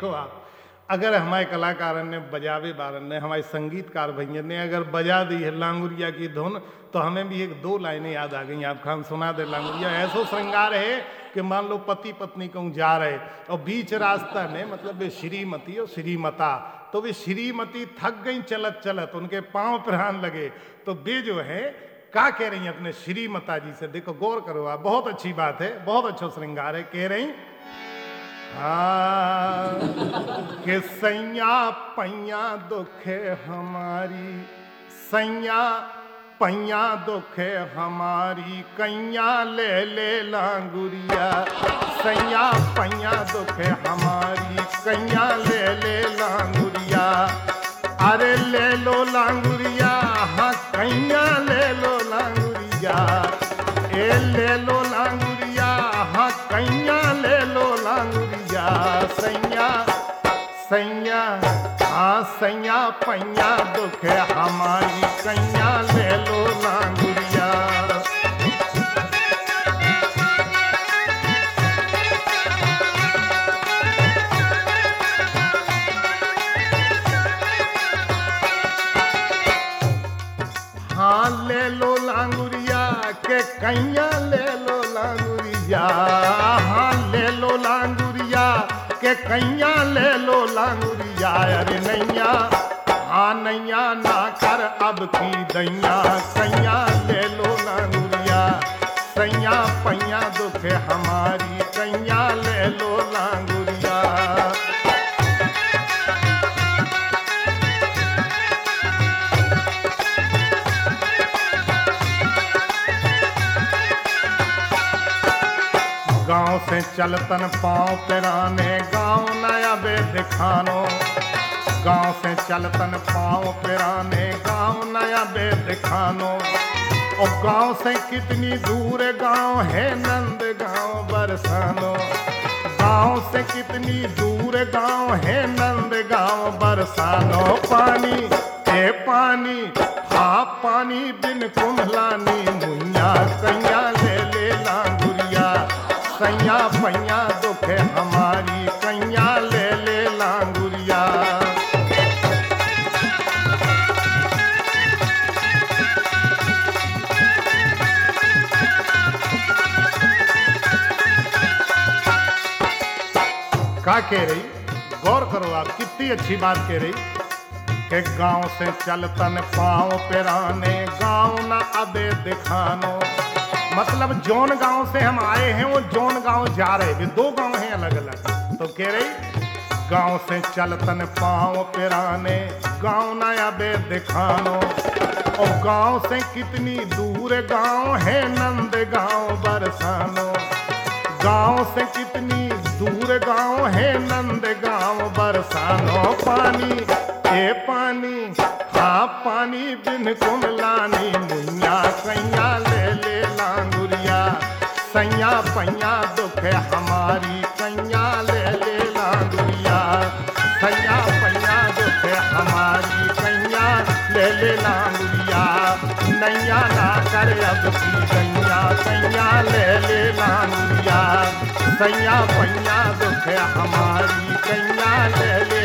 देखो आप, अगर हमारे कलाकार ने बजावे बारन ने, हमारे संगीतकार भैया ने अगर बजा दी है लांगुरिया की धुन, तो हमें भी एक दो लाइनें याद आ गई। आप खान सुना दे लांगुरिया। ऐसो श्रृंगार है कि मान लो पति पत्नी कहूँ जा रहे और बीच रास्ता में मतलब वे श्रीमती और श्रीमता, तो वे श्रीमती थक गई चलत चलत, उनके पांव पिरान लगे, तो वे जो है क्या कह रही अपने श्रीमता जी से, देखो गौर करो आप, बहुत अच्छी बात है, बहुत अच्छा श्रृंगार है। कह रही हाँ कि सैया पैया दुखे हमारी, सैया पैया दुखे हमारी, कैया ले ले लांगुरिया, सैया पैया दुखे हमारी, कैया ले ले लांगुरिया। अरे ले लो लांगुरिया, हाँ कैया ले लो लांगुरिया, ए ले लो लांगुरिया, हाँ कैया ले लो लांगुरिया। सैया सैया हाँ सैया पैया दुखे हमारी, कैया ले लो लांगुरिया। हाँ ले लो लांगुरिया के कैया ले लो लांगुरिया, हाँ ले लो लांगुरिया के कैया ले लो लांगुरिया। अरे नैया हाँ नैया ना कर अब की दैया, कैया ले लो लांगुरिया, सैया पैया दुखे हमारी, कैया ले लो लांगुरिया। गांव से चलतन पाँव पिराने, गांव नया बे दिखानो, गांव से चलतन पाँव पिराने, गांव नया बे दिखानो। और गांव से कितनी दूर गांव है नंद गांव बरसानो, गांव से कितनी दूर गांव है नंद गांव बरसानो। पानी ए पानी हाँ पानी बिन कुम्हलानी, मुइया कैया ले ले लांगुरिया, सैया पैया दुखे हमारी, कैया ले ले लांगुरिया। क्या कह रही, गौर करो आप, कितनी अच्छी बात कह रही कि गांव से चलतन पाँव पिराने, गांव ना अबे दिखानो। मतलब जौन गांव से हम आए हैं वो जौन गांव जा रहे हैं, दो गांव हैं अलग अलग। तो कह रही गांव से चलतन पाँव पिराने, गांव नया बे दिखानो। और गांव से कितनी दूर गांव है नंद गांव बरसानो, गांव से कितनी दूर गांव है नंद गांव बरसानो। पानी ए पानी हाँ पानी बिन कुम्हलानी, मुइया कैया ले ले लांगुरिया, सैया पैया दुखे हमारी, कैया ले ले लांगुरिया, सैया पैया दुखे हमारी, कैया ले ले लांगुरिया। नैया ना कर अब की कैया, कैया ले ले लांगुरिया, सैया पैया दुखे हमारी, कैया ले ले